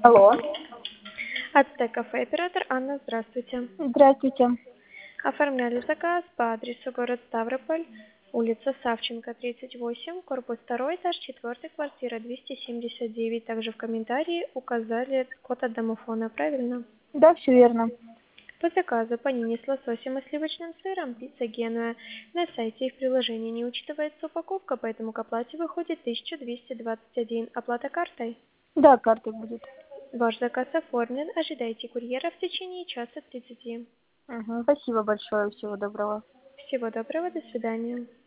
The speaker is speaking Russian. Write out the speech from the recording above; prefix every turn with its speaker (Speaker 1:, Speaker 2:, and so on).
Speaker 1: Алло.
Speaker 2: Ацтек кафе, оператор Анна, здравствуйте.
Speaker 1: Здравствуйте.
Speaker 2: Оформляли заказ по адресу город Ставрополь, улица Савченко, 38, корпус 2, этаж 4, квартира 279. Также в комментарии указали код от домофона, правильно?
Speaker 1: Да, все верно.
Speaker 2: По заказу панини с лососем и сливочным сыром, пицца Генуя. На сайте и в приложении не учитывается упаковка, поэтому к оплате выходит 1221. Оплата картой.
Speaker 1: Да, карта будет.
Speaker 2: Ваш заказ оформлен. Ожидайте курьера в течение часа 30.
Speaker 1: Угу. Спасибо большое. Всего доброго.
Speaker 2: Всего доброго, до свидания.